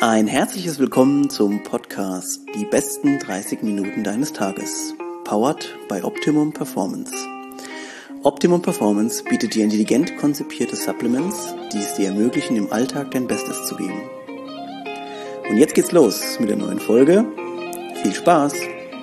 Ein herzliches Willkommen zum Podcast Die besten 30 Minuten deines Tages. Powered by Optimum Performance. Optimum Performance bietet dir intelligent konzipierte Supplements, die es dir ermöglichen, im Alltag dein Bestes zu geben. Und jetzt geht's los mit der neuen Folge. Viel Spaß!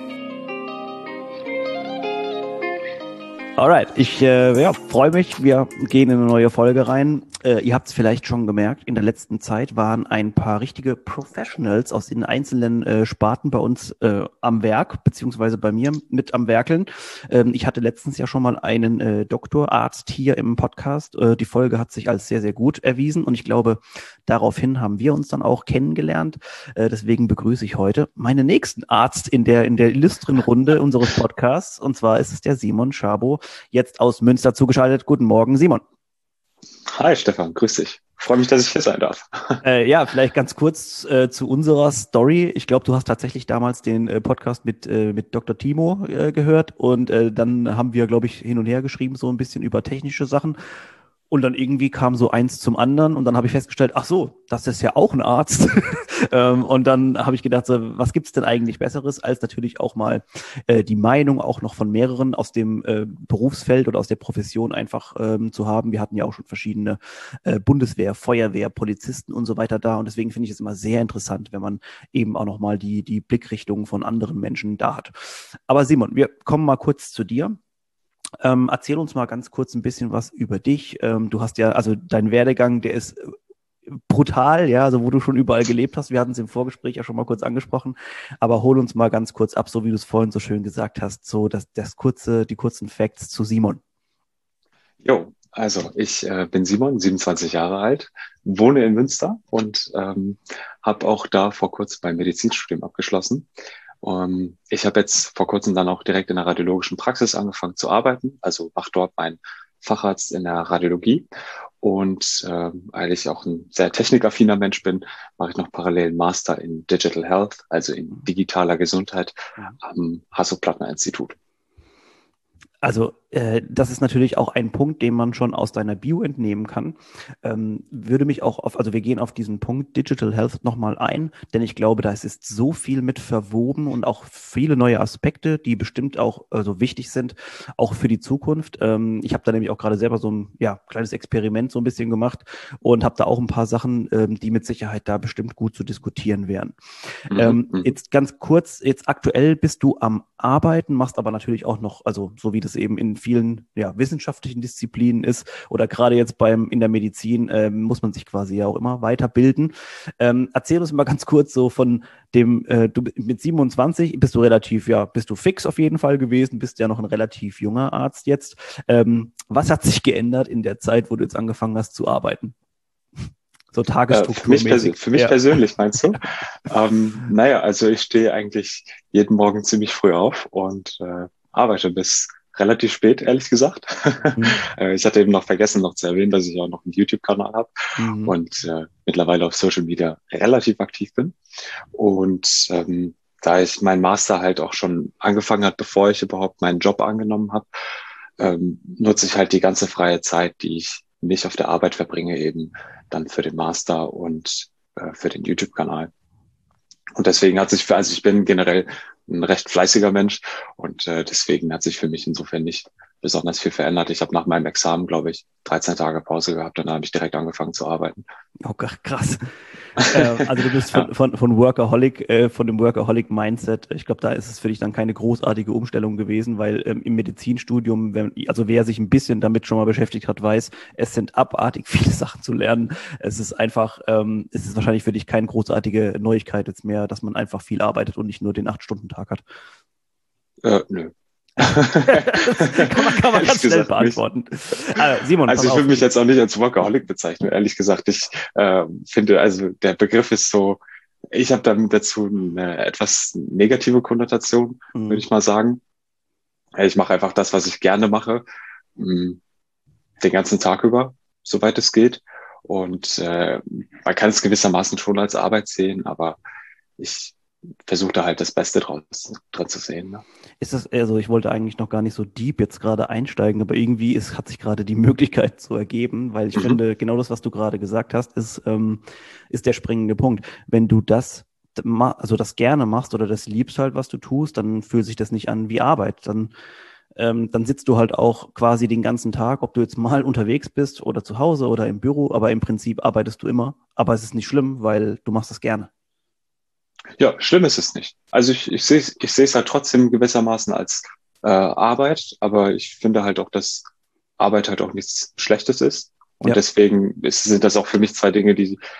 Alright, ich freue mich, wir gehen in eine neue Folge rein. Ihr habt es vielleicht schon gemerkt, in der letzten Zeit waren ein paar richtige Professionals aus den einzelnen Sparten bei uns am Werk, beziehungsweise bei mir mit am Werkeln. Ich hatte letztens ja schon mal einen Doktorarzt hier im Podcast. Die Folge hat sich als sehr, sehr gut erwiesen und ich glaube, daraufhin haben wir uns dann auch kennengelernt. Deswegen begrüße ich heute meinen nächsten Arzt in der illustren Runde unseres Podcasts, und zwar ist es der Simon Schabo, jetzt aus Münster zugeschaltet. Guten Morgen, Simon. Hi Stefan, grüß dich. Freue mich, dass ich hier sein darf. Vielleicht ganz kurz zu unserer Story. Ich glaube, du hast tatsächlich damals den Podcast mit Dr. Timo gehört und dann haben wir, glaube ich, hin und her geschrieben, so ein bisschen über technische Sachen. Und dann irgendwie kam so eins zum anderen und dann habe ich festgestellt, ach so, das ist ja auch ein Arzt. Und dann habe ich gedacht, so, was gibt's denn eigentlich Besseres, als natürlich auch mal die Meinung auch noch von mehreren aus dem Berufsfeld oder aus der Profession einfach zu haben. Wir hatten ja auch schon verschiedene Bundeswehr, Feuerwehr, Polizisten und so weiter da. Und deswegen finde ich es immer sehr interessant, wenn man eben auch nochmal die Blickrichtung von anderen Menschen da hat. Aber Simon, wir kommen mal kurz zu dir. Erzähl uns mal ganz kurz ein bisschen was über dich. Du hast ja, also dein Werdegang, der ist brutal, ja, also wo du schon überall gelebt hast. Wir hatten es im Vorgespräch ja schon mal kurz angesprochen, aber hol uns mal ganz kurz ab, so wie du es vorhin so schön gesagt hast, so die kurzen Facts zu Simon. Jo, also ich bin Simon, 27 Jahre alt, wohne in Münster und habe auch da vor kurzem mein Medizinstudium abgeschlossen. Ich habe jetzt vor kurzem dann auch direkt in der radiologischen Praxis angefangen zu arbeiten, also mache dort meinen Facharzt in der Radiologie. Und weil ich auch ein sehr technikaffiner Mensch bin, mache ich noch parallel einen Master in Digital Health, also in digitaler Gesundheit am Hasso-Plattner-Institut. Also das ist natürlich auch ein Punkt, den man schon aus deiner Bio entnehmen kann. Würde mich auch also wir gehen auf diesen Punkt Digital Health nochmal ein, denn ich glaube, da ist so viel mit verwoben und auch viele neue Aspekte, die bestimmt auch wichtig sind, auch für die Zukunft. Ich habe da nämlich auch gerade selber so ein kleines Experiment so ein bisschen gemacht und habe da auch ein paar Sachen, die mit Sicherheit da bestimmt gut zu diskutieren wären. Jetzt ganz kurz, jetzt aktuell bist du am Arbeiten, machst aber natürlich auch noch, also so wie das eben in vielen wissenschaftlichen Disziplinen ist oder gerade jetzt in der Medizin muss man sich quasi ja auch immer weiterbilden. Erzähl uns mal ganz kurz so von dem, du mit 27 bist du fix auf jeden Fall gewesen, bist ja noch ein relativ junger Arzt jetzt. Was hat sich geändert in der Zeit, wo du jetzt angefangen hast zu arbeiten? So tagesstrukturmäßig. Für mich persönlich meinst du? Also ich stehe eigentlich jeden Morgen ziemlich früh auf und arbeite bis relativ spät, ehrlich gesagt. Ich hatte eben noch vergessen, noch zu erwähnen, dass ich auch noch einen YouTube-Kanal habe und mittlerweile auf Social Media relativ aktiv bin. Und da ich meinen Master halt auch schon angefangen hat, bevor ich überhaupt meinen Job angenommen habe, nutze ich halt die ganze freie Zeit, die ich nicht auf der Arbeit verbringe, eben dann für den Master und für den YouTube-Kanal. Und deswegen ich bin generell ein recht fleißiger Mensch und deswegen hat sich für mich insofern nicht besonders viel verändert. Ich habe nach meinem Examen, glaube ich, 13 Tage Pause gehabt und dann habe ich direkt angefangen zu arbeiten. Oh Gott, krass. Also du bist von Workaholic, von dem Workaholic-Mindset. Ich glaube, da ist es für dich dann keine großartige Umstellung gewesen, weil im Medizinstudium, wer sich ein bisschen damit schon mal beschäftigt hat, weiß, es sind abartig viele Sachen zu lernen. Es ist einfach, es ist wahrscheinlich für dich keine großartige Neuigkeit jetzt mehr, dass man einfach viel arbeitet und nicht nur den 8-Stunden-Tag hat. Nö. kann man ganz schnell beantworten. Simon, also ich würde mich jetzt auch nicht als Workaholic bezeichnen, ehrlich gesagt. Ich finde, also der Begriff ist so, ich habe damit dazu eine etwas negative Konnotation, würde ich mal sagen. Ich mache einfach das, was ich gerne mache, den ganzen Tag über, soweit es geht. Und man kann es gewissermaßen schon als Arbeit sehen, aber ich versuche da halt das Beste dran zu sehen. Ne? Ist das, also ich wollte eigentlich noch gar nicht so deep jetzt gerade einsteigen, aber irgendwie hat sich gerade die Möglichkeit so ergeben, weil ich finde, genau das, was du gerade gesagt hast, ist der springende Punkt. Wenn du also das gerne machst oder das liebst halt, was du tust, dann fühlt sich das nicht an wie Arbeit. Dann sitzt du halt auch quasi den ganzen Tag, ob du jetzt mal unterwegs bist oder zu Hause oder im Büro, aber im Prinzip arbeitest du immer. Aber es ist nicht schlimm, weil du machst das gerne. Ja, schlimm ist es nicht. Also ich sehe es halt trotzdem gewissermaßen als Arbeit, aber ich finde halt auch, dass Arbeit halt auch nichts Schlechtes ist. Und Ja. deswegen sind das auch für mich zwei Dinge,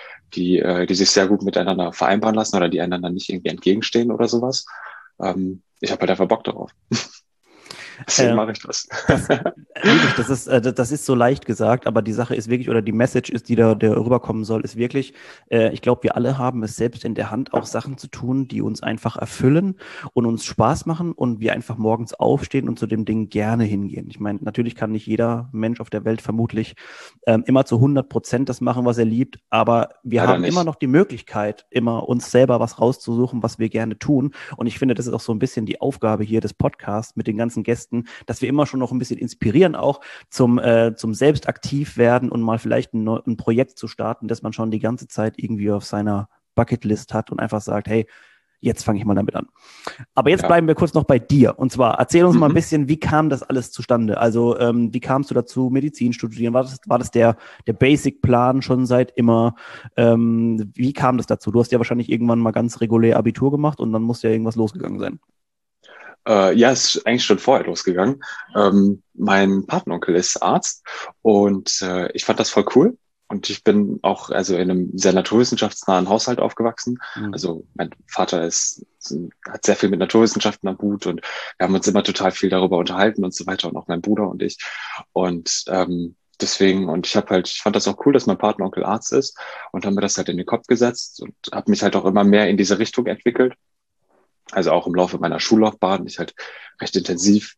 die sich sehr gut miteinander vereinbaren lassen oder die einander nicht irgendwie entgegenstehen oder sowas. Ich habe halt einfach Bock darauf. Deswegen mache ich das. Wirklich, das ist so leicht gesagt, aber die Sache ist wirklich, oder die Message ist, der rüberkommen soll, ist wirklich, ich glaube, wir alle haben es selbst in der Hand, auch Sachen zu tun, die uns einfach erfüllen und uns Spaß machen und wir einfach morgens aufstehen und zu dem Ding gerne hingehen. Ich meine, natürlich kann nicht jeder Mensch auf der Welt vermutlich immer zu 100% das machen, was er liebt, aber wir Leider haben immer nicht. noch die Möglichkeit, immer uns selber was rauszusuchen, was wir gerne tun. Und ich finde, das ist auch so ein bisschen die Aufgabe hier des Podcasts mit den ganzen Gästen, dass wir immer schon noch ein bisschen inspirieren, auch zum selbst aktiv werden und mal vielleicht ein Projekt zu starten, das man schon die ganze Zeit irgendwie auf seiner Bucketlist hat und einfach sagt, hey, jetzt fange ich mal damit an. Aber jetzt Ja. bleiben wir kurz noch bei dir. Und zwar, erzähl uns mal ein Mhm. bisschen, wie kam das alles zustande? Also, wie kamst du dazu, Medizin studieren? War das der Basic-Plan schon seit immer? Wie kam das dazu? Du hast ja wahrscheinlich irgendwann mal ganz regulär Abitur gemacht und dann muss ja irgendwas losgegangen sein. Ja, es ist eigentlich schon vorher losgegangen. Mein Patenonkel ist Arzt und ich fand das voll cool. Und ich bin auch also in einem sehr naturwissenschaftsnahen Haushalt aufgewachsen. Mhm. Also mein Vater hat sehr viel mit Naturwissenschaften am Hut und wir haben uns immer total viel darüber unterhalten und so weiter und auch mein Bruder und ich. Und deswegen, und ich fand das auch cool, dass mein Patenonkel Arzt ist und haben mir das halt in den Kopf gesetzt und habe mich halt auch immer mehr in diese Richtung entwickelt. Also auch im Laufe meiner Schullaufbahn mich halt recht intensiv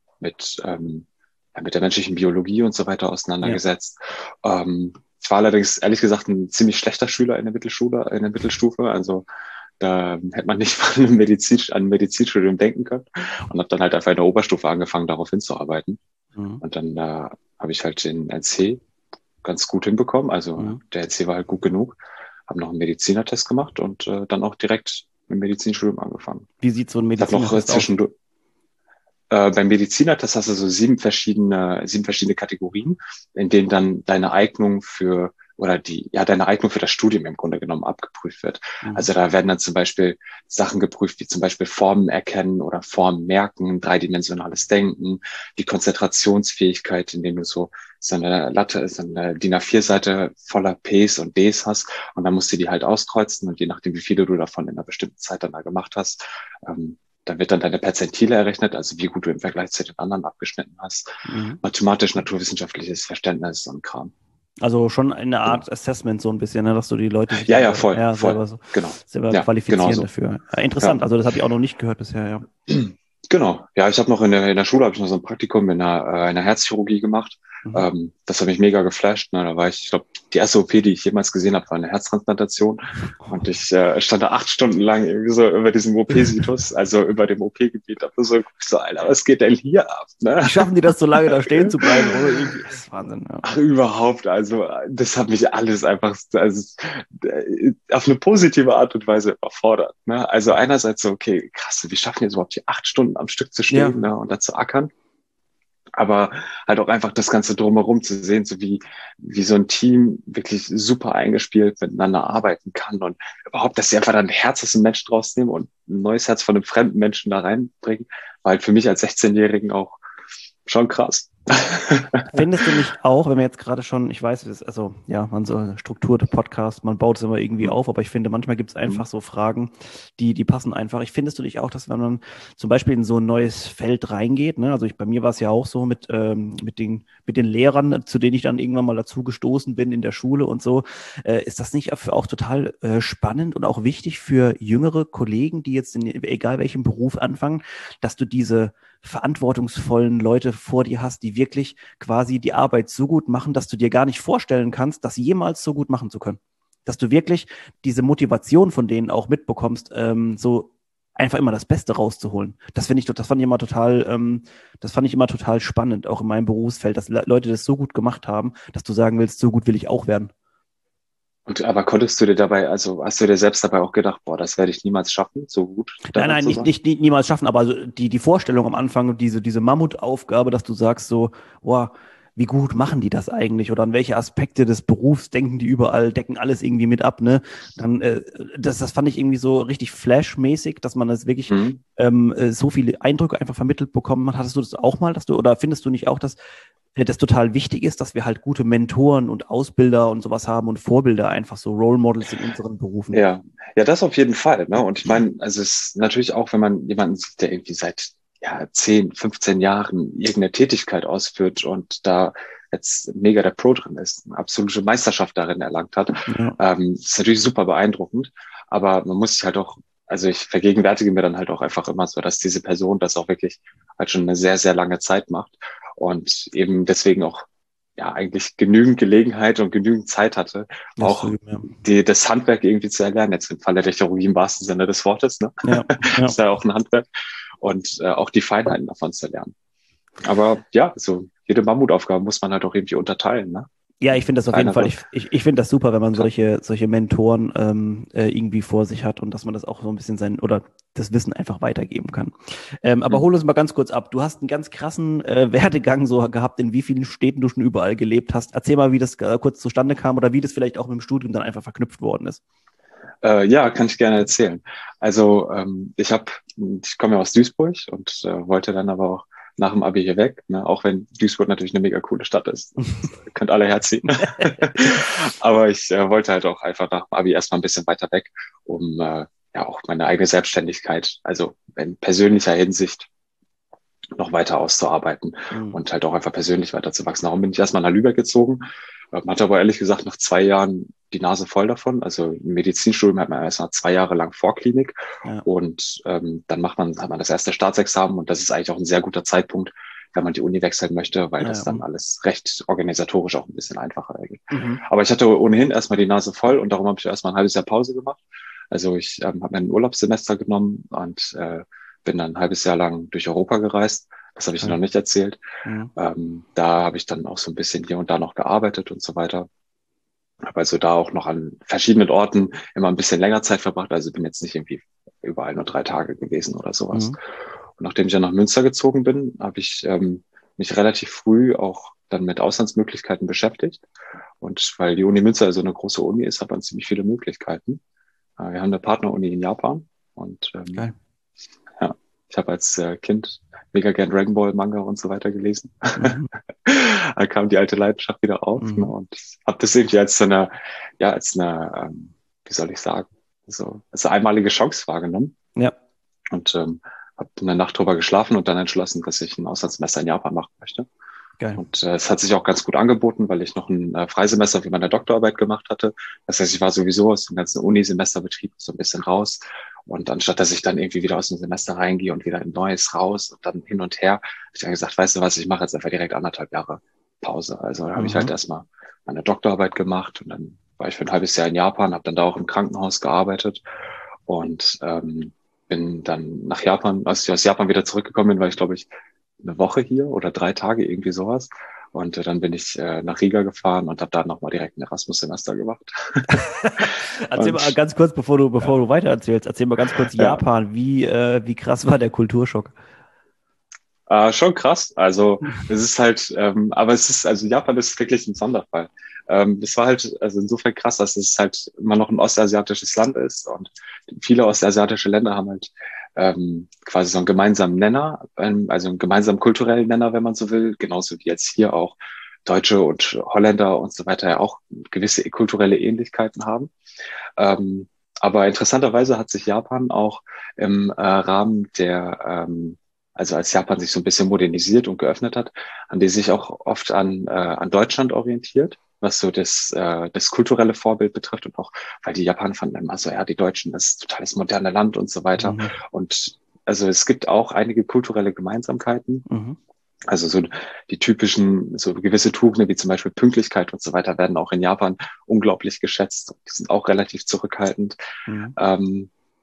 mit der menschlichen Biologie und so weiter Ja. auseinandergesetzt. Ich war allerdings ehrlich gesagt ein ziemlich schlechter Schüler in der Mittelstufe. Also da hätte man nicht von einem Medizinstudium denken können und habe dann halt einfach in der Oberstufe angefangen, darauf hinzuarbeiten. Mhm. Und dann habe ich halt den NC ganz gut hinbekommen. Also Mhm. der NC war halt gut genug. Habe noch einen Medizinertest gemacht und dann auch direkt mit dem Medizinstudium angefangen. Wie sieht so ein Ich habe noch Medizinertest aus? zwischendurch beim Medizinertest hast du so sieben verschiedene Kategorien, in denen dann deine Eignung für das Studium im Grunde genommen abgeprüft wird. Mhm. Also da werden dann zum Beispiel Sachen geprüft, wie zum Beispiel Formen erkennen oder Formen merken, dreidimensionales Denken, die Konzentrationsfähigkeit, indem du so eine DIN A4-Seite voller Ps und Ds hast und dann musst du die halt auskreuzen und je nachdem, wie viele du davon in einer bestimmten Zeit dann da gemacht hast, da wird dann deine Perzentile errechnet, also wie gut du im Vergleich zu den anderen abgeschnitten hast. Mhm. Mathematisch-naturwissenschaftliches Verständnis und Kram. Also schon eine Genau. Art Assessment so ein bisschen, ne, dass du die Leute sich Ja, dann ja, voll, voll. selber Genau. selber Ja, genau qualifizieren so. dafür. Ja, interessant, Ja. also das habe ich auch noch nicht gehört bisher, ja. Genau. Ja, ich habe noch in der Schule habe ich noch so ein Praktikum in der Herzchirurgie gemacht. Mhm. Das hat mich mega geflasht. Ne? Da war ich glaube, die erste OP, die ich jemals gesehen habe, war eine Herztransplantation. Und ich stand da 8 Stunden lang irgendwie so über diesem OP-Situs, also über dem OP-Gebiet, hab so, Alter, was geht denn hier ab? Ne? Wie schaffen die das so lange da stehen zu bleiben, oder irgendwie? Das ist Wahnsinn, ja. Ach, überhaupt. Also, das hat mich alles einfach auf eine positive Art und Weise überfordert. Ne? Also einerseits so, okay, krass, wie schaffen die es überhaupt hier 8 Stunden am Stück zu Ja, stehen, ne, und da zu ackern? Aber halt auch einfach das Ganze drumherum zu sehen, so wie so ein Team wirklich super eingespielt miteinander arbeiten kann und überhaupt, dass sie einfach dann ein Herz aus dem Menschen rausnehmen und ein neues Herz von einem fremden Menschen da reinbringen, war halt für mich als 16-Jährigen auch schon krass. findest du nicht auch, wenn wir jetzt gerade schon, ich weiß, also ja, man so strukturierte Podcast, man baut es immer irgendwie auf, aber ich finde, manchmal gibt es einfach so Fragen, die passen einfach. Findest du dich auch, dass wenn man zum Beispiel in so ein neues Feld reingeht, ne, also bei mir war es ja auch so mit den Lehrern, zu denen ich dann irgendwann mal dazu gestoßen bin in der Schule und so, ist das nicht auch total spannend und auch wichtig für jüngere Kollegen, die jetzt egal welchem Beruf anfangen, dass du diese verantwortungsvollen Leute vor dir hast, die wirklich quasi die Arbeit so gut machen, dass du dir gar nicht vorstellen kannst, das jemals so gut machen zu können. Dass du wirklich diese Motivation von denen auch mitbekommst, so einfach immer das Beste rauszuholen. Das fand ich immer das fand ich immer total spannend, auch in meinem Berufsfeld, dass Leute das so gut gemacht haben, dass du sagen willst, so gut will ich auch werden. Und aber konntest du dir dabei, also hast du dir selbst dabei auch gedacht, boah, das werde ich niemals schaffen, so gut darin Nein, zu sein? nicht niemals schaffen, aber also die Vorstellung am Anfang, diese Mammutaufgabe, dass du sagst so, boah, wie gut machen die das eigentlich? Oder an welche Aspekte des Berufs denken die überall, decken alles irgendwie mit ab, ne? Dann, das fand ich irgendwie so richtig flashmäßig, dass man das wirklich Mhm. so viele Eindrücke einfach vermittelt bekommen hat. Hattest du das auch mal, oder findest du nicht auch, dass das total wichtig ist, dass wir halt gute Mentoren und Ausbilder und sowas haben und Vorbilder, einfach so Role Models in unseren Berufen? Ja, ja, das auf jeden Fall, ne? Und ich meine, also es ist natürlich auch, wenn man jemanden sieht, der irgendwie seit 10, 15 Jahren irgendeine Tätigkeit ausführt und da jetzt mega der Pro drin ist, eine absolute Meisterschaft darin erlangt hat, Ja, ist natürlich super beeindruckend. Aber man muss sich halt auch, also ich vergegenwärtige mir dann halt auch einfach immer so, dass diese Person das auch wirklich halt schon eine sehr, sehr lange Zeit macht und eben deswegen auch ja eigentlich genügend Gelegenheit und genügend Zeit hatte, das zu auch üben, ja. das Handwerk irgendwie zu erlernen, jetzt im Falle der Chirurgie im wahrsten Sinne des Wortes, ne? Ja, ja. Ist ja auch ein Handwerk und auch die Feinheiten davon zu lernen. Aber ja, so jede Mammutaufgabe muss man halt auch irgendwie unterteilen, ne? Ja, ich finde das auf jeden Fall, Kleinere. ich finde das super, wenn man Klar. solche Mentoren irgendwie vor sich hat und dass man das auch so ein bisschen oder das Wissen einfach weitergeben kann. Aber Mhm. hol uns mal ganz kurz ab. Du hast einen ganz krassen Werdegang so gehabt, in wie vielen Städten du schon überall gelebt hast. Erzähl mal, wie das kurz zustande kam oder wie das vielleicht auch mit dem Studium dann einfach verknüpft worden ist. Ja, kann ich gerne erzählen. Also ich komme ja aus Duisburg und wollte dann aber auch nach dem Abi hier weg, ne? Auch wenn Duisburg natürlich eine mega coole Stadt ist. Das könnt alle herziehen. Aber ich wollte halt auch einfach nach dem Abi erstmal ein bisschen weiter weg, um ja auch meine eigene Selbstständigkeit, also in persönlicher Hinsicht noch weiter auszuarbeiten Mhm. und halt auch einfach persönlich weiterzuwachsen. Darum bin ich erstmal nach Lübeck gezogen, hatte aber ehrlich gesagt nach 2 Jahren die Nase voll davon. Also im Medizinstudium hat man erstmal 2 Jahre lang Vorklinik Ja, und dann hat man das erste Staatsexamen und das ist eigentlich auch ein sehr guter Zeitpunkt, wenn man die Uni wechseln möchte, weil das ja. dann alles recht organisatorisch auch ein bisschen einfacher geht. Mhm. Aber ich hatte ohnehin erstmal die Nase voll und darum habe ich erstmal ein halbes Jahr Pause gemacht. Also ich habe mir ein Urlaubssemester genommen und bin dann ein halbes Jahr lang durch Europa gereist. Das habe ich noch Geil. nicht erzählt. Mhm. Da habe ich dann auch so ein bisschen hier und da noch gearbeitet und so weiter. Habe also da auch noch an verschiedenen Orten immer ein bisschen länger Zeit verbracht. Also bin jetzt nicht irgendwie überall nur 3 Tage gewesen oder sowas. Mhm. Und nachdem ich dann nach Münster gezogen bin, habe ich mich relativ früh auch dann mit Auslandsmöglichkeiten beschäftigt. Und weil die Uni Münster so eine große Uni ist, hat man ziemlich viele Möglichkeiten. Wir haben eine Partneruni in Japan und Geil. ja, ich habe als Kind mega gern Dragon Ball Manga und so weiter gelesen. Mhm. Da kam die alte Leidenschaft wieder auf, ne, Mhm. und habe das irgendwie als eine, wie soll ich sagen, so als eine einmalige Chance wahrgenommen Ja, und habe eine Nacht drüber geschlafen und dann entschlossen, dass ich ein Auslandssemester in Japan machen möchte. geil. Und es hat sich auch ganz gut angeboten, weil ich noch ein Freisemester für meine Doktorarbeit gemacht hatte. Das heißt, ich war sowieso aus dem ganzen Unisemesterbetrieb so ein bisschen raus. Und anstatt, dass ich dann irgendwie wieder aus dem Semester reingehe und wieder ein neues raus und dann hin und her, habe ich dann gesagt, weißt du was, ich mache jetzt einfach direkt 1,5 Jahre Pause. Also da habe ich halt Mhm. erstmal meine Doktorarbeit gemacht und dann war ich für ein halbes Jahr in Japan, habe dann da auch im Krankenhaus gearbeitet und bin dann nach Japan, als ich aus Japan wieder zurückgekommen bin, war ich, glaube ich, eine Woche hier oder 3 Tage, irgendwie sowas. Und dann bin ich nach Riga gefahren und habe da nochmal direkt ein Erasmus-Semester gemacht. Erzähl mal Und ganz kurz, bevor ja, du weiter erzählst, erzähl mal ganz kurz ja. Japan. Wie krass war der Kulturschock? Schon krass. Also es ist halt, aber es ist, also Japan ist wirklich ein Sonderfall. Es war halt, also insofern krass, dass es halt immer noch ein ostasiatisches Land ist und viele ostasiatische Länder haben halt quasi so einen gemeinsamen Nenner, also einen gemeinsamen kulturellen Nenner, wenn man so will, genauso wie jetzt hier auch Deutsche und Holländer und so weiter ja auch gewisse kulturelle Ähnlichkeiten haben. Aber interessanterweise hat sich Japan auch im Rahmen also als Japan sich so ein bisschen modernisiert und geöffnet hat, haben die sich auch oft an Deutschland orientiert, was so das kulturelle Vorbild betrifft und auch, weil die Japaner fanden immer so, ja, die Deutschen, das ist total das moderne Land und so weiter. Mhm. Und also es gibt auch einige kulturelle Gemeinsamkeiten. Mhm. Also so die typischen, so gewisse Tugenden wie zum Beispiel Pünktlichkeit und so weiter werden auch in Japan unglaublich geschätzt. Die sind auch relativ zurückhaltend. Mhm. Ähm,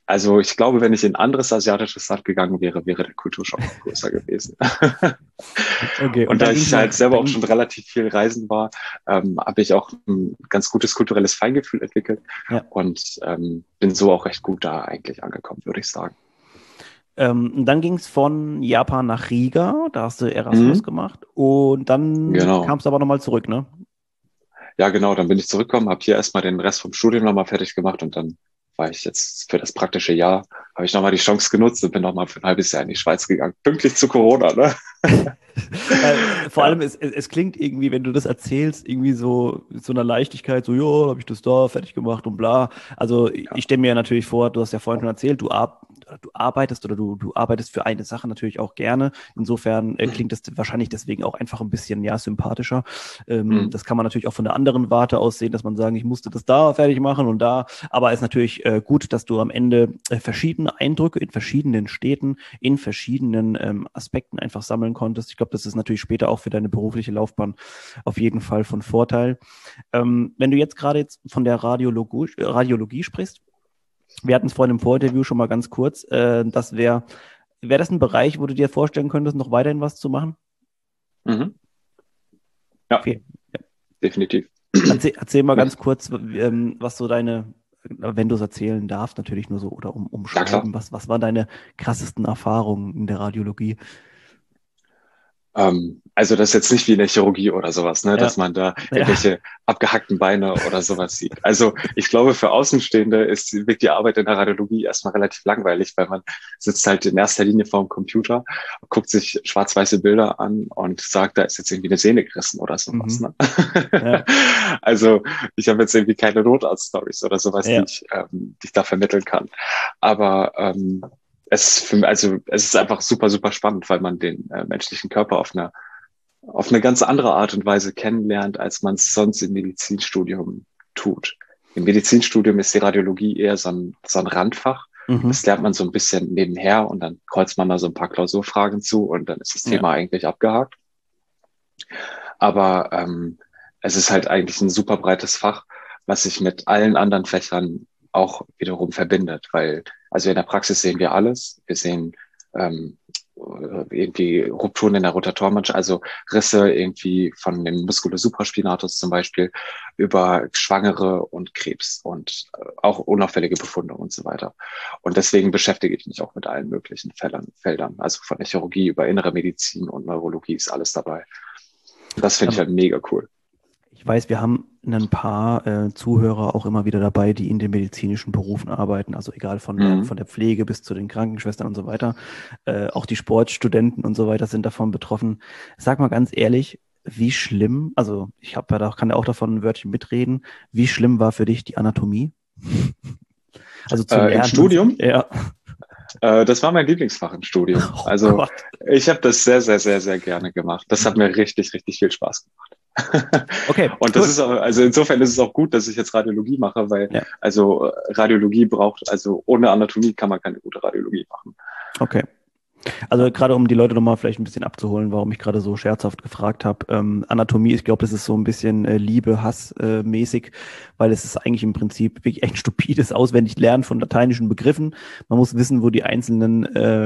Also ich glaube, wenn ich in ein anderes asiatisches Land gegangen wäre, wäre der Kulturschock noch größer gewesen. Okay, und Und da dann ich ging's halt noch, selber auch schon relativ viel reisen war, habe ich auch ein ganz gutes kulturelles Feingefühl entwickelt ja. und bin so auch recht gut da eigentlich angekommen, würde ich sagen. Und dann ging es von Japan nach Riga, da hast du Erasmus Mhm, gemacht und dann genau. kamst du aber nochmal zurück, ne? Ja, genau, dann bin ich zurückgekommen, habe hier erstmal den Rest vom Studium nochmal fertig gemacht und dann war ich jetzt für das praktische Jahr, habe ich nochmal die Chance genutzt und bin nochmal für ein halbes Jahr in die Schweiz gegangen. Pünktlich zu Corona, ne? Vor allem, Ja, es klingt irgendwie, wenn du das erzählst, irgendwie so mit so einer Leichtigkeit, so, ja, habe ich das da fertig gemacht und bla. Also ich ja. stelle mir natürlich vor, du hast ja vorhin schon erzählt, du arbeitest oder du arbeitest für eine Sache natürlich auch gerne. Insofern Mhm. klingt das wahrscheinlich deswegen auch einfach ein bisschen, ja, sympathischer. Mhm. Das kann man natürlich auch von der anderen Warte aus sehen, dass man sagen, ich musste das da fertig machen und da. Aber es ist natürlich gut, dass du am Ende verschiedene Eindrücke in verschiedenen Städten, in verschiedenen Aspekten einfach sammeln konntest. Ich glaube, das ist natürlich später auch für deine berufliche Laufbahn auf jeden Fall von Vorteil. Wenn du jetzt gerade jetzt von der Radiologie sprichst, wir hatten es vorhin im Vorinterview schon mal ganz kurz, wäre das ein Bereich, wo du dir vorstellen könntest, noch weiterhin was zu machen? Mhm. Ja, Okay. definitiv. Erzähl mal ganz Möcht- kurz, was so wenn du es erzählen darfst, natürlich nur so, oder Ja, klar. umschreiben, was waren deine krassesten Erfahrungen in der Radiologie? Also das ist jetzt nicht wie in der Chirurgie oder sowas, ne, Ja, dass man da ja. irgendwelche abgehackten Beine oder sowas sieht. Also ich glaube, für Außenstehende wirkt die Arbeit in der Radiologie erstmal relativ langweilig, weil man sitzt halt in erster Linie vor dem Computer, guckt sich schwarz-weiße Bilder an und sagt, da ist jetzt irgendwie eine Sehne gerissen oder sowas. Mhm. Ne? Ja, Also ich habe jetzt irgendwie keine Notarzt-Stories oder sowas, ja. die ich da vermitteln kann. Aber es ist einfach super, super spannend, weil man den menschlichen Körper auf eine ganz andere Art und Weise kennenlernt, als man es sonst im Medizinstudium tut. Im Medizinstudium ist die Radiologie eher so ein Randfach. Das Mhm. lernt man so ein bisschen nebenher und dann kreuzt man da so ein paar Klausurfragen zu und dann ist das Ja. Thema eigentlich abgehakt. Aber es ist halt eigentlich ein super breites Fach, was sich mit allen anderen Fächern auch wiederum verbindet, weil also in der Praxis sehen wir alles. Wir sehen irgendwie Rupturen in der Rotatormanschette, also Risse irgendwie von dem Musculus supraspinatus zum Beispiel über Schwangere und Krebs und auch unauffällige Befunde und so weiter. Und deswegen beschäftige ich mich auch mit allen möglichen Feldern. Also von der Chirurgie über innere Medizin und Neurologie ist alles dabei. Das finde ich Ähm, halt mega cool. Ich weiß, wir haben ein paar Zuhörer auch immer wieder dabei, die in den medizinischen Berufen arbeiten, also egal Mhm. von der Pflege bis zu den Krankenschwestern und so weiter. Auch die Sportstudenten und so weiter sind davon betroffen. Sag mal ganz ehrlich, wie schlimm, also kann ja auch davon ein Wörtchen mitreden, wie schlimm war für dich die Anatomie? Also zu Im lernen und Studium, ja. das war mein Lieblingsfach im Studium. Oh Also Gott. ich habe das sehr, sehr, sehr, sehr gerne gemacht. Das hat mir richtig, richtig viel Spaß gemacht. Okay, Und das cool. ist auch, also insofern ist es auch gut, dass ich jetzt Radiologie mache, weil Ja, also Radiologie braucht, also ohne Anatomie kann man keine gute Radiologie machen. okay. Also gerade um die Leute nochmal vielleicht ein bisschen abzuholen, warum ich gerade so scherzhaft gefragt habe. Anatomie, ich glaube, das ist so ein bisschen Liebe, Hass mäßig, weil es ist eigentlich im Prinzip wirklich ein stupides Auswendiglernen von lateinischen Begriffen. Man muss wissen, wo die einzelnen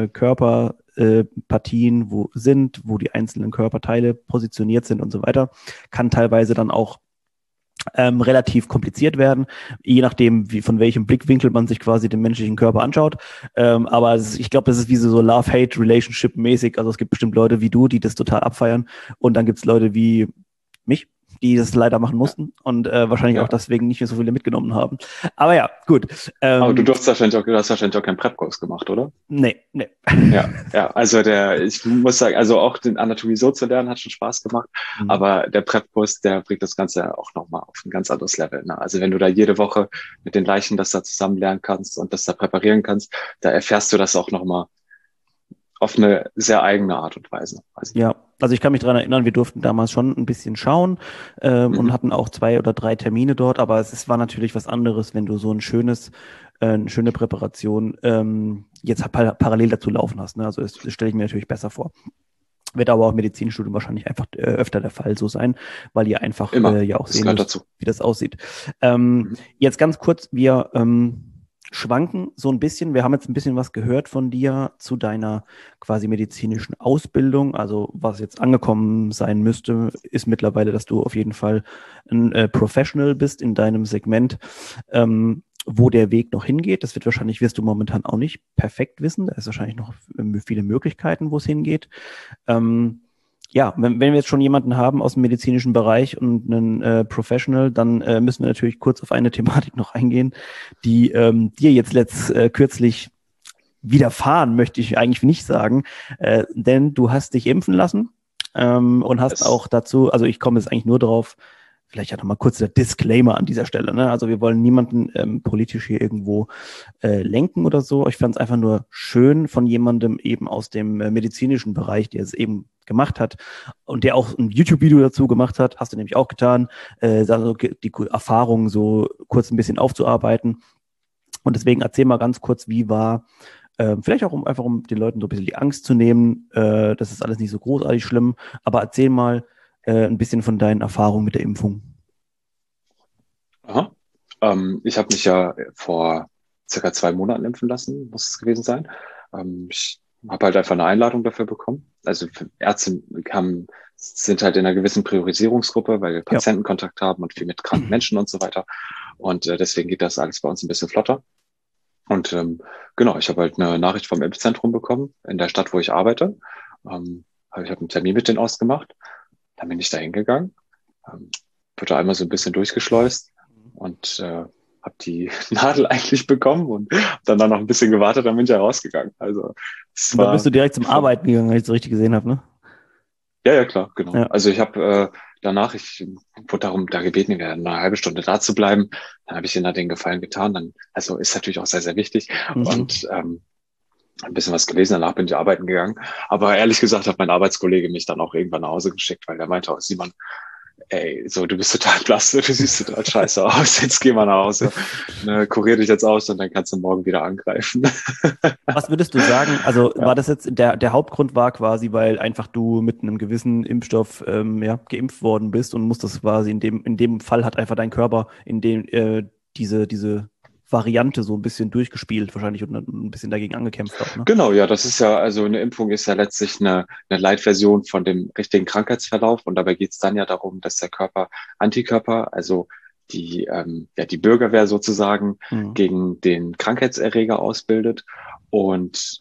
Körperpartien wo die einzelnen Körperteile positioniert sind und so weiter. Kann teilweise dann auch relativ kompliziert werden, je nachdem, von welchem Blickwinkel man sich quasi den menschlichen Körper anschaut. Ich glaube, das ist wie so Love-Hate-Relationship-mäßig. Also es gibt bestimmt Leute wie du, die das total abfeiern. Und dann gibt es Leute wie mich, die das leider machen Ja, mussten und wahrscheinlich auch ja. deswegen nicht mehr so viele mitgenommen haben. Aber ja, gut. Aber du hast wahrscheinlich auch keinen Prep-Kurs gemacht, oder? Nee, nee. Ja, ja, also ich muss sagen, also auch den Anatomie so zu lernen hat schon Spaß gemacht, Mhm. aber der Prep-Kurs, der bringt das Ganze auch nochmal auf ein ganz anderes Level. Ne? Also wenn du da jede Woche mit den Leichen das da zusammen lernen kannst und das da präparieren kannst, da erfährst du das auch nochmal auf eine sehr eigene Art und Weise. Also, Ja, also ich kann mich daran erinnern, wir durften damals schon ein bisschen schauen und mhm. hatten auch 2 oder 3 Termine dort, aber war natürlich was anderes, wenn du so eine schöne Präparation jetzt parallel dazu laufen hast. Ne? Also das stelle ich mir natürlich besser vor. Wird aber auch im Medizinstudium wahrscheinlich einfach öfter der Fall so sein, weil ihr einfach Immer, ja auch das sehen gehört müsst, dazu. wie das aussieht. Mhm. Jetzt ganz kurz, wir schwanken so ein bisschen. Wir haben jetzt ein bisschen was gehört von dir zu deiner quasi medizinischen Ausbildung. Also was jetzt angekommen sein müsste, ist mittlerweile, dass du auf jeden Fall ein Professional bist in deinem Segment. Wo der Weg noch hingeht, das wirst du momentan auch nicht perfekt wissen. Da ist wahrscheinlich noch viele Möglichkeiten, wo es hingeht. Ja, wenn wir jetzt schon jemanden haben aus dem medizinischen Bereich und einen Professional, dann müssen wir natürlich kurz auf eine Thematik noch eingehen, die dir jetzt kürzlich widerfahren, möchte ich eigentlich nicht sagen, denn du hast dich impfen lassen und hast auch dazu, also ich komme jetzt eigentlich nur drauf, vielleicht ja nochmal kurz der Disclaimer an dieser Stelle, ne? Also wir wollen niemanden politisch hier irgendwo lenken oder so. Ich fand es einfach nur schön von jemandem eben aus dem medizinischen Bereich, der es eben gemacht hat und der auch ein YouTube-Video dazu gemacht hat, hast du nämlich auch getan, also die Erfahrungen so kurz ein bisschen aufzuarbeiten. Und deswegen erzähl mal ganz kurz, wie war, vielleicht auch um den Leuten so ein bisschen die Angst zu nehmen, das ist alles nicht so großartig schlimm, aber erzähl mal ein bisschen von deinen Erfahrungen mit der Impfung. Aha. Ich habe mich ja vor circa 2 Monaten impfen lassen, muss es gewesen sein. Ich habe halt einfach eine Einladung dafür bekommen. Also Ärzte sind halt in einer gewissen Priorisierungsgruppe, weil wir Patientenkontakt haben und viel mit kranken Menschen und so weiter. Und deswegen geht das alles bei uns ein bisschen flotter. Und genau, ich habe halt eine Nachricht vom Impfzentrum bekommen in der Stadt, wo ich arbeite. Ich habe einen Termin mit denen ausgemacht. Dann bin ich da hingegangen, wurde einmal so ein bisschen durchgeschleust und habe die Nadel eigentlich bekommen und dann noch ein bisschen gewartet, dann bin ich ja rausgegangen. Also und dann bist du direkt zum Arbeiten gegangen, wenn ich es so richtig gesehen habe, ne? Ja, klar, genau. Ja. Also ich habe ich wurde darum da gebeten, eine halbe Stunde da zu bleiben. Dann habe ich ihnen da den Gefallen getan. Dann, also ist natürlich auch sehr, sehr wichtig. Und ein bisschen was gelesen, danach bin ich arbeiten gegangen. Aber ehrlich gesagt hat mein Arbeitskollege mich dann auch irgendwann nach Hause geschickt, weil der meinte, oh, Simon, ey, so, du bist total blass, du siehst total scheiße aus, jetzt geh mal nach Hause, ne, kurier dich jetzt aus und dann kannst du morgen wieder angreifen. Was würdest du sagen, also Ja. war das jetzt, der Hauptgrund war quasi, weil einfach du mit einem gewissen Impfstoff geimpft worden bist und musstest quasi in dem Fall hat einfach dein Körper in dem diese Variante so ein bisschen durchgespielt wahrscheinlich und ein bisschen dagegen angekämpft auch, ne? Genau, ja, das ist ja, also eine Impfung ist ja letztlich eine Light-Version von dem richtigen Krankheitsverlauf und dabei geht es dann ja darum, dass der Körper Antikörper, also die Bürgerwehr sozusagen gegen den Krankheitserreger ausbildet und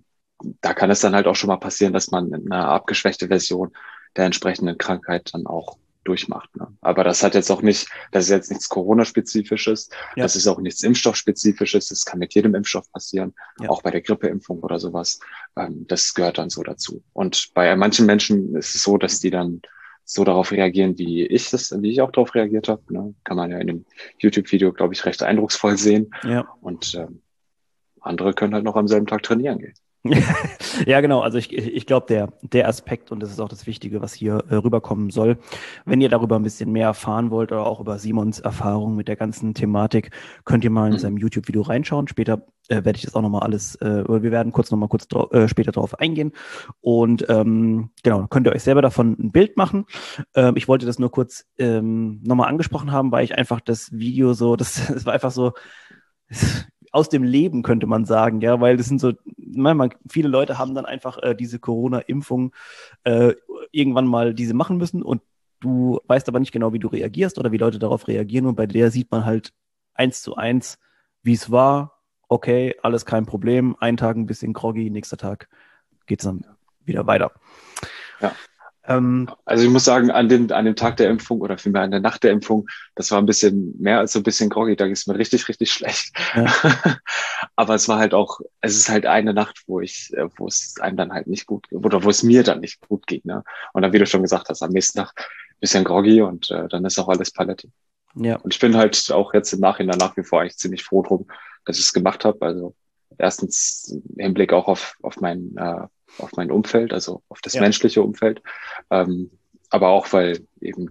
da kann es dann halt auch schon mal passieren, dass man eine abgeschwächte Version der entsprechenden Krankheit dann auch durchmacht. Ne? Aber das ist jetzt nichts Corona-spezifisches, das ist auch nichts Impfstoffspezifisches, das kann mit jedem Impfstoff passieren, auch bei der Grippeimpfung oder sowas. Das gehört dann so dazu. Und bei manchen Menschen ist es so, dass die dann so darauf reagieren, wie ich auch darauf reagiert habe. Ne? Kann man ja in dem YouTube-Video, glaube ich, recht eindrucksvoll sehen. Ja. Und andere können halt noch am selben Tag trainieren gehen. Ja, genau. Also ich glaube, der Aspekt, und das ist auch das Wichtige, was hier rüberkommen soll, wenn ihr darüber ein bisschen mehr erfahren wollt oder auch über Simons Erfahrung mit der ganzen Thematik, könnt ihr mal in seinem YouTube-Video reinschauen. Später werde ich das auch nochmal wir werden kurz später drauf eingehen. Und genau, könnt ihr euch selber davon ein Bild machen. Ich wollte das nur kurz nochmal angesprochen haben, weil ich einfach das Video das war einfach so aus dem Leben, könnte man sagen, ja, weil das sind so, viele Leute haben dann einfach diese Corona-Impfung irgendwann mal diese machen müssen und du weißt aber nicht genau, wie du reagierst oder wie Leute darauf reagieren und bei der sieht man halt 1:1, wie es war, okay, alles kein Problem, einen Tag ein bisschen groggy, nächster Tag geht's dann wieder weiter. Ja. Also ich muss sagen, an dem Tag der Impfung oder vielmehr an der Nacht der Impfung, das war ein bisschen mehr als so ein bisschen groggy, da ging es mir richtig, richtig schlecht. Ja. Aber es ist halt eine Nacht, wo es einem dann halt nicht gut, oder wo es mir dann nicht gut ging. Ne? Und dann, wie du schon gesagt hast, am nächsten Tag ein bisschen groggy und dann ist auch alles Paletti. Ja. Und ich bin halt auch jetzt im Nachhinein nach wie vor eigentlich ziemlich froh drum, dass ich es gemacht habe. Also erstens im Hinblick auch auf mein Umfeld, also auf das menschliche Umfeld. Aber auch, weil eben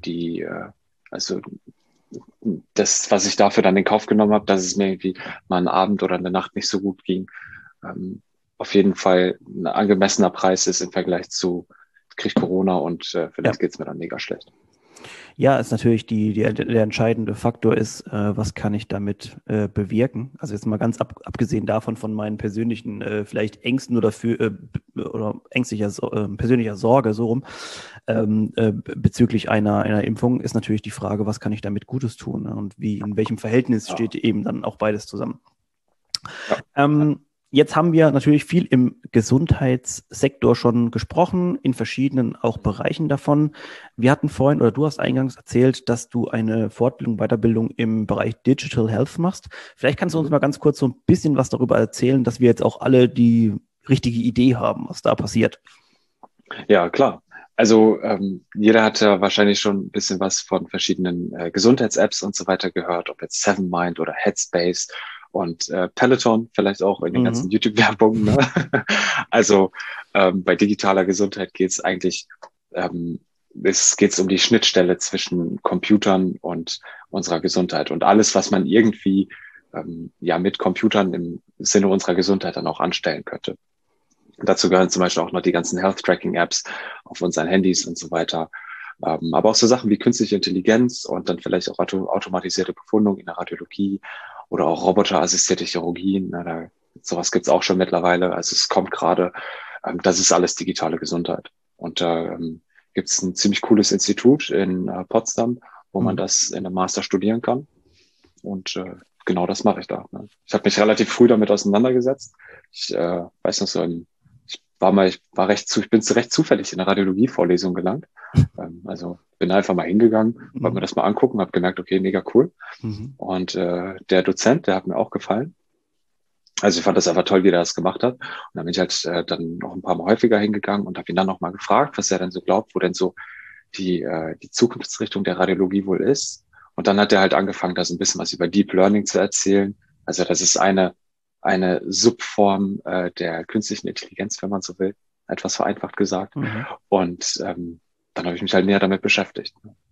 das, was ich dafür dann in Kauf genommen habe, dass es mir irgendwie mal einen Abend oder eine Nacht nicht so gut ging, auf jeden Fall ein angemessener Preis ist im Vergleich zu, ich krieg Corona und vielleicht geht's mir dann mega schlecht. Ja, ist natürlich der entscheidende Faktor ist, was kann ich damit bewirken? Also jetzt mal ganz abgesehen davon von meinen persönlichen vielleicht Ängsten oder persönlicher Sorge so rum bezüglich einer Impfung ist natürlich die Frage, was kann ich damit Gutes tun, ne? Und in welchem Verhältnis Ja, steht eben dann auch beides zusammen. ja, Jetzt haben wir natürlich viel im Gesundheitssektor schon gesprochen, in verschiedenen auch Bereichen davon. Wir hatten vorhin, oder du hast eingangs erzählt, dass du eine Fortbildung, Weiterbildung im Bereich Digital Health machst. Vielleicht kannst du uns mhm. mal ganz kurz so ein bisschen was darüber erzählen, dass wir jetzt auch alle die richtige Idee haben, was da passiert. Ja, klar. Also jeder hat ja wahrscheinlich schon ein bisschen was von verschiedenen Gesundheits-Apps und so weiter gehört, ob jetzt Sevenmind oder Headspace und Peloton, vielleicht auch in den ganzen Mhm. YouTube-Werbungen. Ne? Also bei digitaler Gesundheit geht es eigentlich, es geht um die Schnittstelle zwischen Computern und unserer Gesundheit und alles, was man irgendwie ja mit Computern im Sinne unserer Gesundheit dann auch anstellen könnte. Dazu gehören zum Beispiel auch noch die ganzen Health-Tracking-Apps auf unseren Handys und so weiter. Aber auch so Sachen wie künstliche Intelligenz und dann vielleicht auch automatisierte Befundung in der Radiologie oder auch roboterassistierte Chirurgien. Sowas gibt's auch schon mittlerweile. Also es kommt gerade, das ist alles digitale Gesundheit. Und da gibt's ein ziemlich cooles Institut in Potsdam, wo man Mhm. das in einem Master studieren kann. Und genau das mache ich da. Ne? Ich habe mich relativ früh damit auseinandergesetzt. Ich weiß noch so, ich bin recht zufällig in eine Radiologie-Vorlesung gelangt. Also bin einfach mal hingegangen, wollte mir Mhm. das mal angucken, habe gemerkt, okay, mega cool. Mhm. Und der Dozent, der hat mir auch gefallen. Also ich fand das einfach toll, wie er das gemacht hat. Und dann bin ich halt dann noch ein paar Mal häufiger hingegangen und habe ihn dann noch mal gefragt, was er denn so glaubt, wo denn so die Zukunftsrichtung der Radiologie wohl ist. Und dann hat er halt angefangen, da so ein bisschen was über Deep Learning zu erzählen. Also das ist eine Subform der künstlichen Intelligenz, wenn man so will, etwas vereinfacht gesagt. Mhm. Und dann habe ich mich halt näher damit beschäftigt.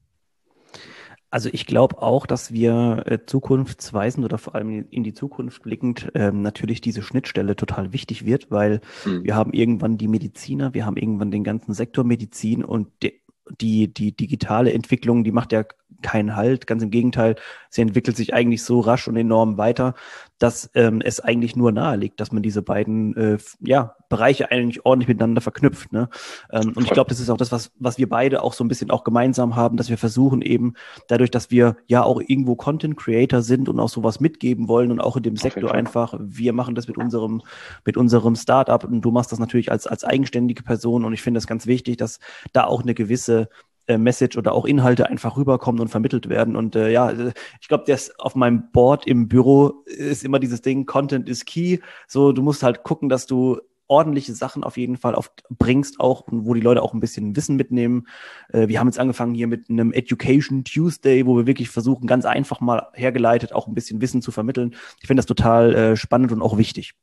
Also ich glaube auch, dass wir zukunftsweisend oder vor allem in die Zukunft blickend natürlich diese Schnittstelle total wichtig wird, weil Mhm. wir haben irgendwann die Mediziner, wir haben irgendwann den ganzen Sektor Medizin und die digitale Entwicklung, die macht ja keinen Halt. Ganz im Gegenteil, sie entwickelt sich eigentlich so rasch und enorm weiter, dass es eigentlich nur nahe liegt, dass man diese beiden Bereiche eigentlich ordentlich miteinander verknüpft. Ne? Und ich Voll, glaube, das ist auch das, was wir beide auch so ein bisschen auch gemeinsam haben, dass wir versuchen eben dadurch, dass wir ja auch irgendwo Content Creator sind und auch sowas mitgeben wollen und auch in dem auf jeden Sektor Fall. einfach, wir machen das mit unserem Startup und du machst das natürlich als eigenständige Person und ich finde das ganz wichtig, dass da auch eine gewisse Message oder auch Inhalte einfach rüberkommen und vermittelt werden. Und ich glaube, das auf meinem Board im Büro ist immer dieses Ding, Content is key. So, du musst halt gucken, dass du ordentliche Sachen auf jeden Fall bringst, auch, wo die Leute auch ein bisschen Wissen mitnehmen. Wir haben jetzt angefangen hier mit einem Education Tuesday, wo wir wirklich versuchen, ganz einfach mal hergeleitet auch ein bisschen Wissen zu vermitteln. Ich finde das total spannend und auch wichtig.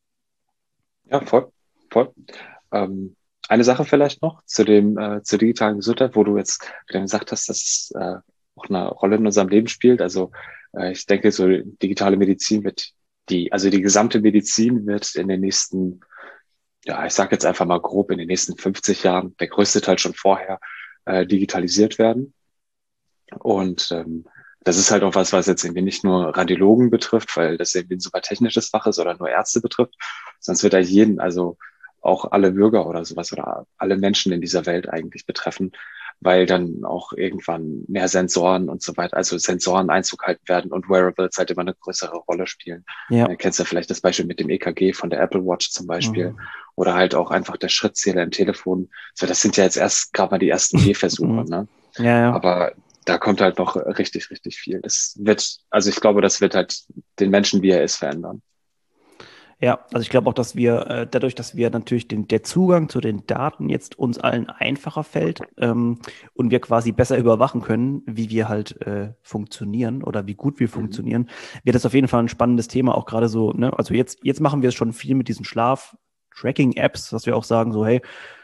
Ja, voll, voll. Ähm, eine Sache vielleicht noch zur digitalen Gesundheit, wo du jetzt wieder gesagt hast, dass es auch eine Rolle in unserem Leben spielt. Also ich denke, so digitale Medizin also die gesamte Medizin wird in den nächsten, ja, ich sage jetzt einfach mal grob, in den nächsten 50 Jahren, der größte Teil schon vorher, digitalisiert werden. Und das ist halt auch was jetzt irgendwie nicht nur Radiologen betrifft, weil das irgendwie ein super technisches Fach ist oder nur Ärzte betrifft, sonst wird da jeden, also auch alle Bürger oder sowas oder alle Menschen in dieser Welt eigentlich betreffen, weil dann auch irgendwann mehr Sensoren und so weiter, also Sensoren Einzug halten werden und Wearables halt immer eine größere Rolle spielen. Ja. Kennst du vielleicht das Beispiel mit dem EKG von der Apple Watch zum Beispiel Mhm. oder halt auch einfach der Schrittzähler im Telefon. So, das sind ja jetzt erst gerade mal die ersten Gehversuche, Mhm. ne? Ja, ja. Aber da kommt halt noch richtig, richtig viel. Also ich glaube, das wird halt den Menschen, wie er ist, verändern. Ja, also ich glaube auch, dass wir dadurch, dass wir natürlich der Zugang zu den Daten jetzt uns allen einfacher fällt und wir quasi besser überwachen können, wie wir halt funktionieren oder wie gut wir Mhm. funktionieren, wird das auf jeden Fall ein spannendes Thema, auch gerade so, ne? Also jetzt machen wir es schon viel mit diesen Schlaf-Tracking-Apps, dass wir auch sagen, so, hey,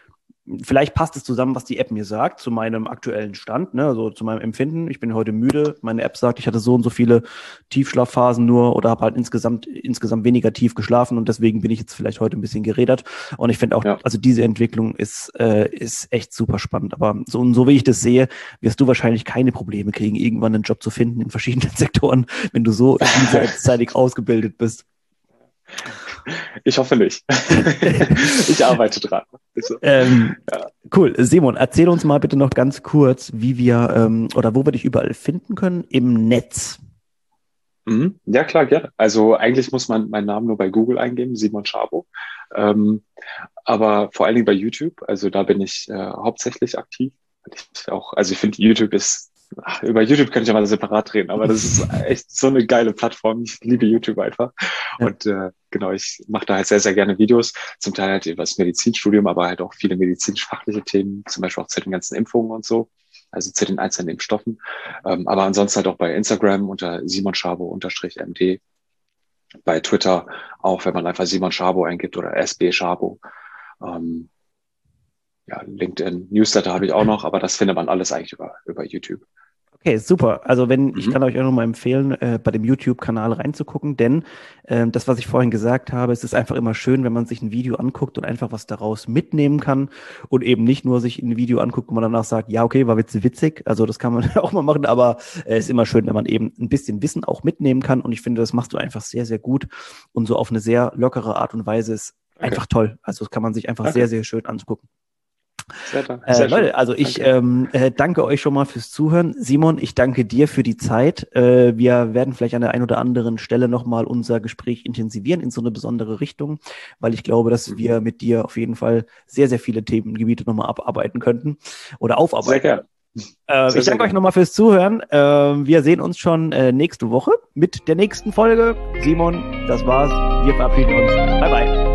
vielleicht passt es zusammen, was die App mir sagt, zu meinem aktuellen Stand, ne, also zu meinem Empfinden. Ich bin heute müde. Meine App sagt, ich hatte so und so viele Tiefschlafphasen nur oder habe halt insgesamt weniger tief geschlafen und deswegen bin ich jetzt vielleicht heute ein bisschen gerädert. Und ich finde auch, also diese Entwicklung ist echt super spannend. Aber so wie ich das sehe, wirst du wahrscheinlich keine Probleme kriegen, irgendwann einen Job zu finden in verschiedenen Sektoren, wenn du so vielseitig ausgebildet bist. Ich hoffe nicht. Ich arbeite dran. Cool. Simon, erzähl uns mal bitte noch ganz kurz, wie wir oder wo wir dich überall finden können im Netz. Ja, klar, gerne. Also eigentlich muss man meinen Namen nur bei Google eingeben, Simon Szabo. Aber vor allen Dingen bei YouTube. Also da bin ich hauptsächlich aktiv. Ich finde, YouTube ist über YouTube könnte ich ja mal separat reden, aber das ist echt so eine geile Plattform. Ich liebe YouTube einfach. Ja. Und genau, ich mache da halt sehr, sehr gerne Videos. Zum Teil halt über das Medizinstudium, aber halt auch viele medizinisch-fachliche Themen, zum Beispiel auch zu den ganzen Impfungen und so, also zu den einzelnen Impfstoffen. Aber ansonsten halt auch bei Instagram unter SimonSchabo_MD. Bei Twitter auch, wenn man einfach Simon Szabo eingibt oder SB Szabo. LinkedIn, Newsletter habe ich auch noch, aber das findet man alles eigentlich über YouTube. Okay, super. Also ich kann euch auch nochmal empfehlen, bei dem YouTube-Kanal reinzugucken, denn das, was ich vorhin gesagt habe, es ist einfach immer schön, wenn man sich ein Video anguckt und einfach was daraus mitnehmen kann und eben nicht nur sich ein Video anguckt, wo man danach sagt, ja, okay, war witzig. Also das kann man auch mal machen, aber es ist immer schön, wenn man eben ein bisschen Wissen auch mitnehmen kann und ich finde, das machst du einfach sehr, sehr gut und so auf eine sehr lockere Art und Weise ist einfach toll. Also das kann man sich einfach sehr, sehr schön angucken. Sehr Leute, also ich danke euch schon mal fürs Zuhören. Simon, ich danke dir für die Zeit. Wir werden vielleicht an der einen oder anderen Stelle nochmal unser Gespräch intensivieren in so eine besondere Richtung, weil ich glaube, dass wir mit dir auf jeden Fall sehr, sehr viele Themengebiete nochmal abarbeiten könnten oder aufarbeiten. Sehr gerne. Ich danke euch nochmal fürs Zuhören. Wir sehen uns schon nächste Woche mit der nächsten Folge. Simon, das war's. Wir verabschieden uns. Bye, bye.